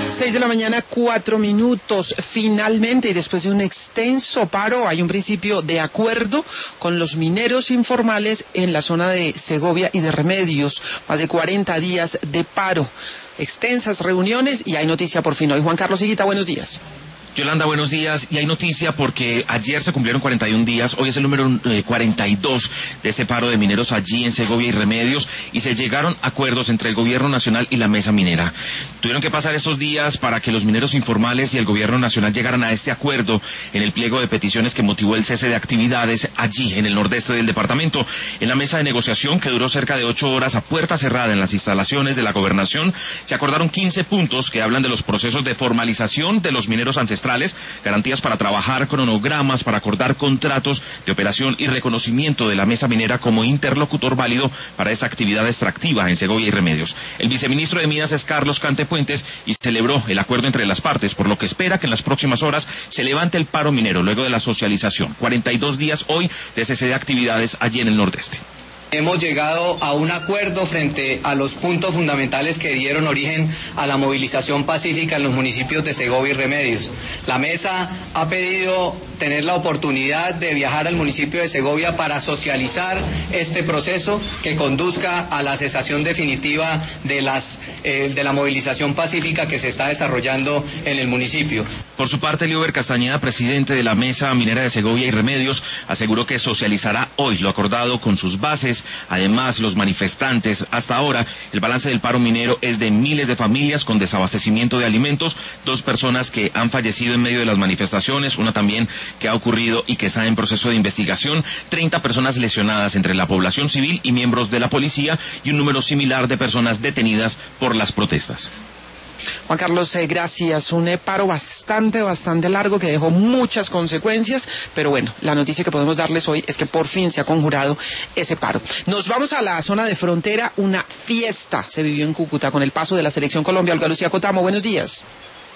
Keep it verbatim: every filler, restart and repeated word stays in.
Seis de la mañana, cuatro minutos. Finalmente, y después de un extenso paro, hay un principio de acuerdo con los mineros informales en la zona de Segovia y de Remedios. Más de cuarenta días de paro, extensas reuniones y hay noticia por fin hoy. Juan Carlos Higuita, buenos días. Yolanda, buenos días. Y hay noticia porque ayer se cumplieron cuarenta y un días, hoy es el número eh, cuarenta y dos de este paro de mineros allí en Segovia y Remedios, y se llegaron a acuerdos entre el gobierno nacional y la mesa minera. Tuvieron que pasar estos días para que los mineros informales y el gobierno nacional llegaran a este acuerdo en el pliego de peticiones que motivó el cese de actividades allí en el nordeste del departamento. En la mesa de negociación, que duró cerca de ocho horas a puerta cerrada en las instalaciones de la gobernación, se acordaron quince puntos que hablan de los procesos de formalización de los mineros ancestrales, garantías para trabajar, cronogramas para acordar contratos de operación y reconocimiento de la mesa minera como interlocutor válido para esta actividad extractiva en Segovia y Remedios. El viceministro de Minas es Carlos Cante Puentes y celebró el acuerdo entre las partes, por lo que espera que en las próximas horas se levante el paro minero luego de la socialización. cuarenta y dos días hoy de cese de actividades allí en el nordeste. Hemos llegado a un acuerdo frente a los puntos fundamentales que dieron origen a la movilización pacífica en los municipios de Segovia y Remedios. La mesa ha pedido tener la oportunidad de viajar al municipio de Segovia para socializar este proceso que conduzca a la cesación definitiva de las eh, de la movilización pacífica que se está desarrollando en el municipio. Por su parte, Liober Castañeda, presidente de la Mesa Minera de Segovia y Remedios, aseguró que socializará hoy lo acordado con sus bases. Además, los manifestantes, hasta ahora, el balance del paro minero es de miles de familias con desabastecimiento de alimentos, dos personas que han fallecido en medio de las manifestaciones, una también que ha ocurrido y que está en proceso de investigación, treinta personas lesionadas entre la población civil y miembros de la policía y un número similar de personas detenidas por las protestas. Juan Carlos, eh, gracias. Un eh, paro bastante, bastante largo que dejó muchas consecuencias, pero bueno, la noticia que podemos darles hoy es que por fin se ha conjurado ese paro. Nos vamos a la zona de frontera. Una fiesta se vivió en Cúcuta con el paso de la Selección Colombia. Olga Lucía Cotamo, buenos días.